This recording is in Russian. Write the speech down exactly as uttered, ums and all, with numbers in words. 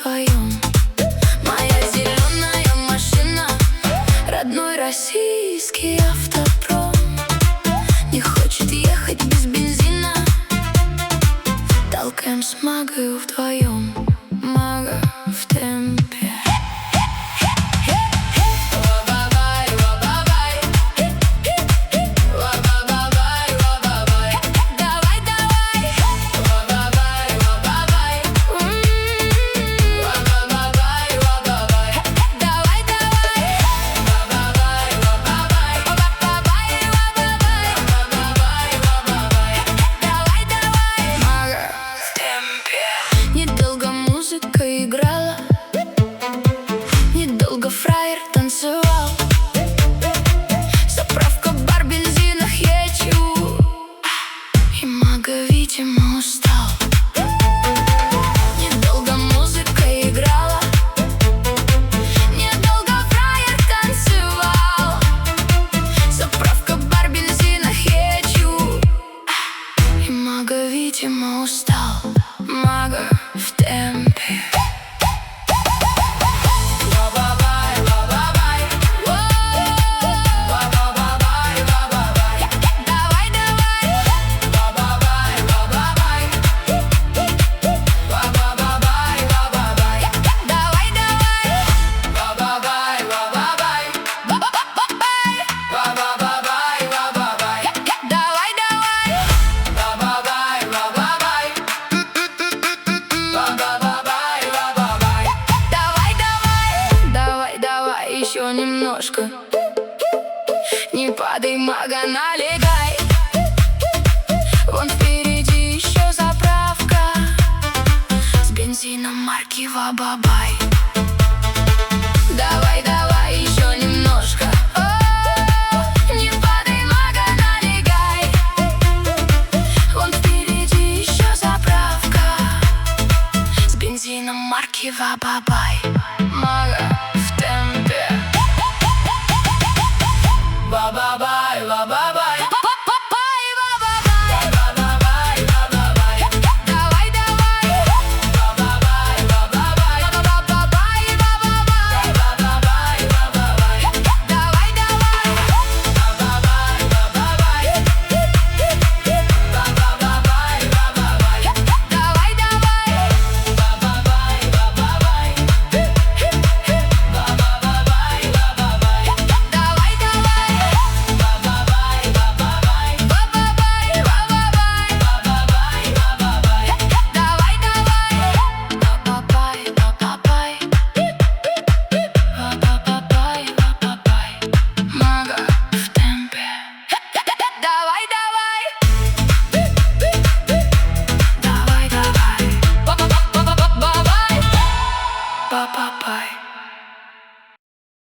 вдвоем. Моя зеленая машина, родной российский автопром, не хочет ехать без бензина. Толкаем с Магою вдвоем, Мага в темпе. Недолго музыка играла, недолго фраер танцевал. Заправка, бар, бензина, хечу, и Мага, видимо, устал. Недолго музыка играла, недолго фраер танцевал. Заправка, бар, бензина, хечу, и Мага, видимо, устал. Мага в темпе. Еще немножко, не падай, Мага, налегай. Вон впереди еще заправка с бензином марки Ва-ба-бай. Давай, давай, еще немножко. О, не падай, Мага, налегай. Вон впереди еще заправка с бензином марки Ва-ба-бай. Мага в темпе. Ва-ба-бай, ва-ба-бай. Bye.